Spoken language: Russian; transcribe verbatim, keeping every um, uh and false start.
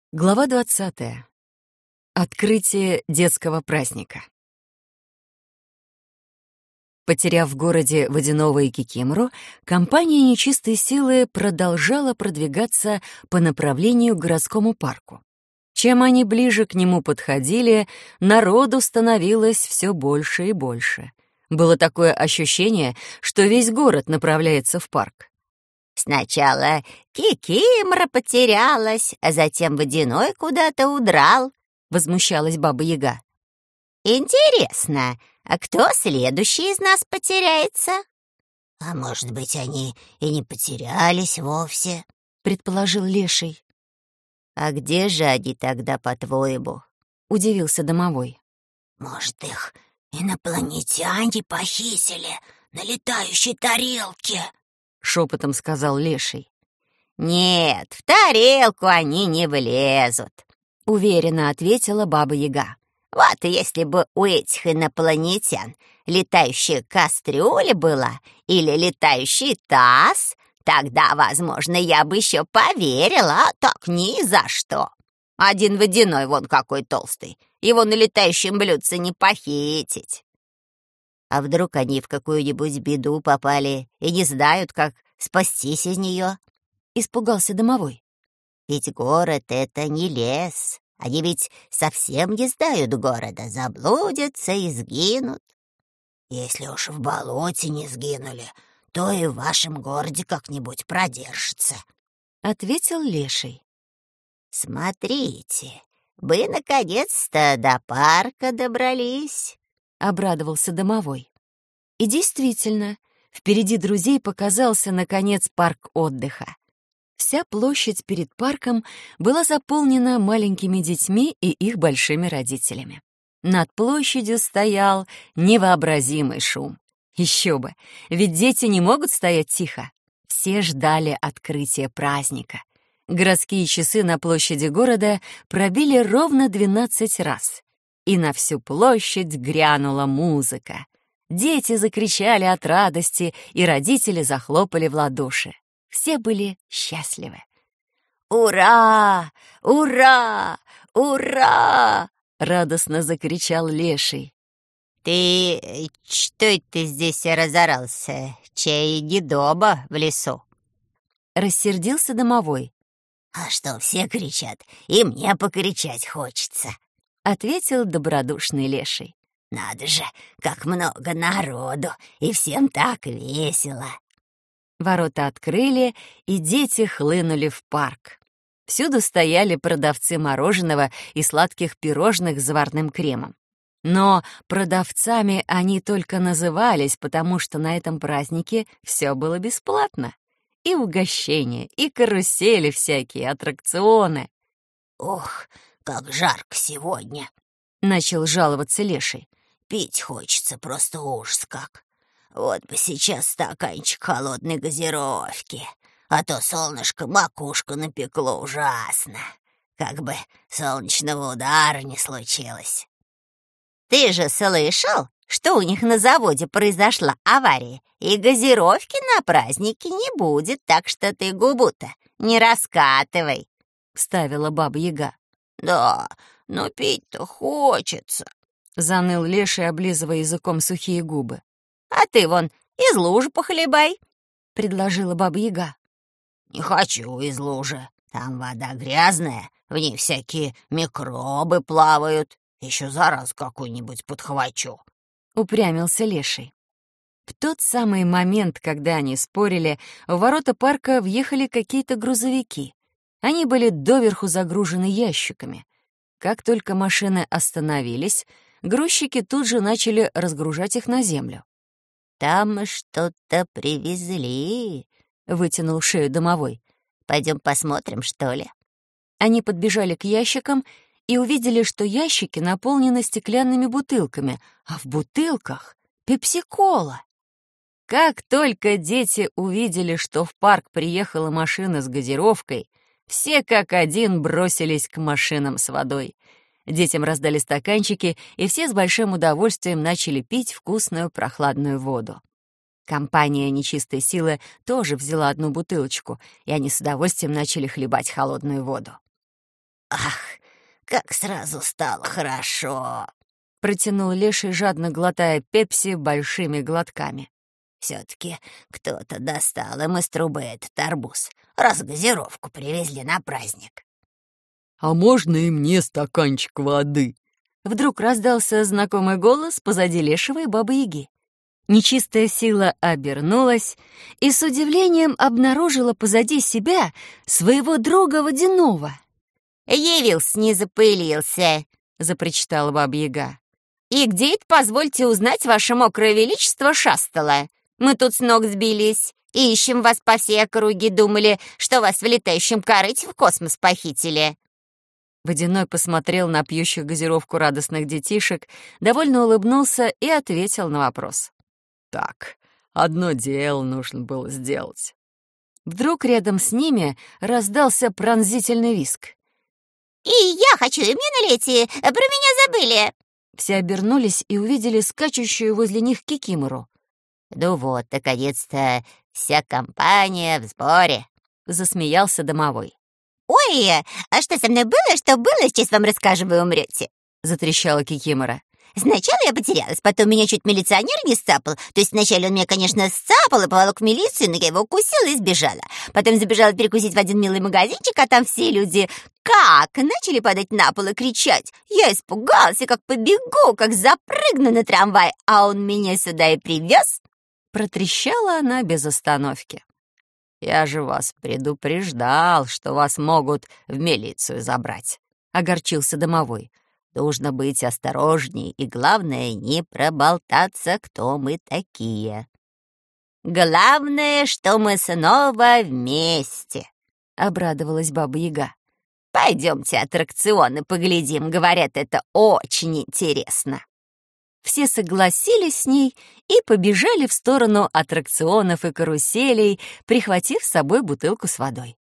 Глава двадцатая. Открытие детского праздника. Потеряв в городе Водяного и Кикимору, компания нечистой силы продолжала продвигаться по направлению к городскому парку. Чем они ближе к нему подходили, народу становилось все больше и больше. Было такое ощущение, что весь город направляется в парк. Сначала Кикимора потерялась, а затем Водяной куда-то удрал, — возмущалась Баба-Яга. Интересно, а кто следующий из нас потеряется? — А может быть, они и не потерялись вовсе, — предположил Леший. — А где же они тогда, по-твоему? — удивился Домовой. — Может, их инопланетяне похитили на летающей тарелке? — шепотом сказал Леший. «Нет, в тарелку они не влезут», — уверенно ответила Баба-Яга. «Вот если бы у этих инопланетян летающая кастрюля была или летающий таз, тогда, возможно, я бы еще поверила, а так ни за что. Один Водяной вон какой толстый, его на летающем блюдце не похитить». А вдруг они в какую-нибудь беду попали и не знают, как спастись из нее? Испугался Домовой. Ведь город — это не лес. Они ведь совсем не знают города, заблудятся и сгинут. Если уж в болоте не сгинули, то и в вашем городе как-нибудь продержится, — ответил Леший. Смотрите, вы наконец-то до парка добрались. — обрадовался Домовой. И действительно, впереди друзей показался, наконец, парк отдыха. Вся площадь перед парком была заполнена маленькими детьми и их большими родителями. Над площадью стоял невообразимый шум. Еще бы, ведь дети не могут стоять тихо. Все ждали открытия праздника. Городские часы на площади города пробили ровно двенадцать раз. И на всю площадь грянула музыка. Дети закричали от радости, и родители захлопали в ладоши. Все были счастливы. «Ура! Ура! Ура!» — радостно закричал Леший. «Ты что это здесь разорался? Чей не дома в лесу?» — рассердился Домовой. «А что все кричат, и мне покричать хочется», — ответил добродушный Леший. «Надо же, как много народу, и всем так весело!» Ворота открыли, и дети хлынули в парк. Всюду стояли продавцы мороженого и сладких пирожных с заварным кремом. Но продавцами они только назывались, потому что на этом празднике все было бесплатно. И угощения, и карусели всякие, аттракционы. «Ох, как жарко сегодня!» — начал жаловаться Леший. «Пить хочется просто ужас как. Вот бы сейчас стаканчик холодной газировки, а то солнышко макушку напекло ужасно. Как бы солнечного удара не случилось». «Ты же слышал, что у них на заводе произошла авария, и газировки на празднике не будет, так что ты губу-то не раскатывай», — вставила Баба-Яга. «Да, но пить-то хочется», — заныл Леший, облизывая языком сухие губы. «А ты вон из лужи похлебай», — предложила Баба-Яга. «Не хочу из лужи. Там вода грязная, в ней всякие микробы плавают. Еще заразу какую-нибудь подхвачу», — упрямился Леший. В тот самый момент, когда они спорили, в ворота парка въехали какие-то грузовики. Они были доверху загружены ящиками. Как только машины остановились, грузчики тут же начали разгружать их на землю. «Там что-то привезли», — вытянул шею Домовой. «Пойдем посмотрим, что ли?» Они подбежали к ящикам и увидели, что ящики наполнены стеклянными бутылками, а в бутылках — пепси-кола. Как только дети увидели, что в парк приехала машина с газировкой, все как один бросились к машинам с водой. Детям раздали стаканчики, и все с большим удовольствием начали пить вкусную прохладную воду. Компания нечистой силы тоже взяла одну бутылочку, и они с удовольствием начали хлебать холодную воду. Ах, как сразу стало хорошо!» — протянул Леший, жадно глотая пепси большими глотками. «Все-таки кто-то достал им из трубы этот арбуз, раз газировку привезли на праздник». «А можно и мне стаканчик воды?» Вдруг раздался знакомый голос позади Лешего и Бабы-Яги. Нечистая сила обернулась и с удивлением обнаружила позади себя своего друга Водяного. «Явился, не запылился», — запричитала Баба-Яга. «И где это, позвольте узнать, ваше мокрое величество шастало? Мы тут с ног сбились и ищем вас по всей округе, думали, что вас в летающем корыте в космос похитили». Водяной посмотрел на пьющих газировку радостных детишек, довольно улыбнулся и ответил на вопрос. «Так, одно дело нужно было сделать». Вдруг рядом с ними раздался пронзительный визг. «И я хочу, и мне налейте, про меня забыли». Все обернулись и увидели скачущую возле них кикимору. «Ну вот, наконец-то, вся компания в сборе», — засмеялся домовой. «Ой, а что со мной было, что было, сейчас вам расскажу, вы умрете», — затрещала кикимора. «Сначала я потерялась, потом меня чуть милиционер не сцапал. То есть вначале он меня, конечно, сцапал и поволок в милицию, но я его укусила и сбежала. Потом забежала перекусить в один милый магазинчик, а там все люди как начали падать на пол и кричать. Я испугалась, и как побегу, как запрыгну на трамвай, а он меня сюда и привез». Протрещала она без остановки. «Я же вас предупреждал, что вас могут в милицию забрать», — огорчился домовой. «Нужно быть осторожней и, главное, не проболтаться, кто мы такие». «Главное, что мы снова вместе», — обрадовалась Баба-Яга. «Пойдемте аттракционы поглядим, говорят, это очень интересно». Все согласились с ней и побежали в сторону аттракционов и каруселей, прихватив с собой бутылку с водой.